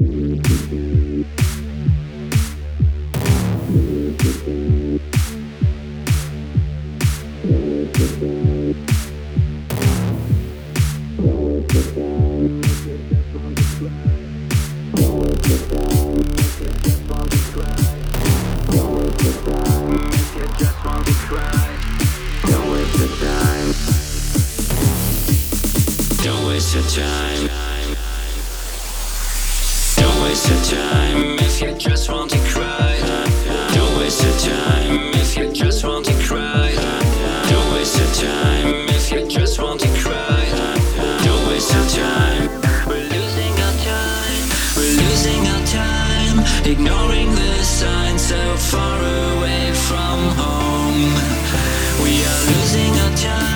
Don't waste your time. Don't waste your time if you just want to cry. Don't waste your time if you just want to cry. Don't waste your time if you just want to cry. Don't waste your time. We're losing our time. We're losing our time. Ignoring the signs so far away from home. We are losing our time.